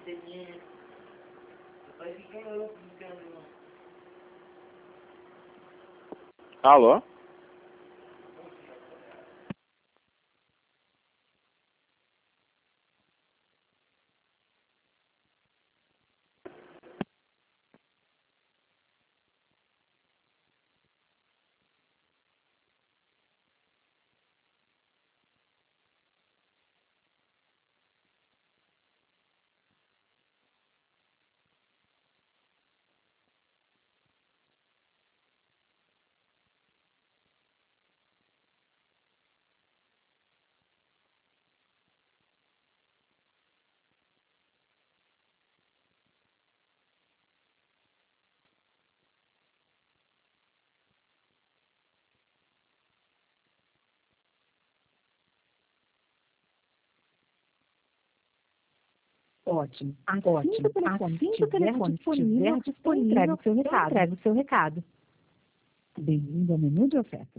Alô? Ótimo. Assim que o telefone estiver disponível, entregue o seu recado. Bem-vindo ao menu de ofertas.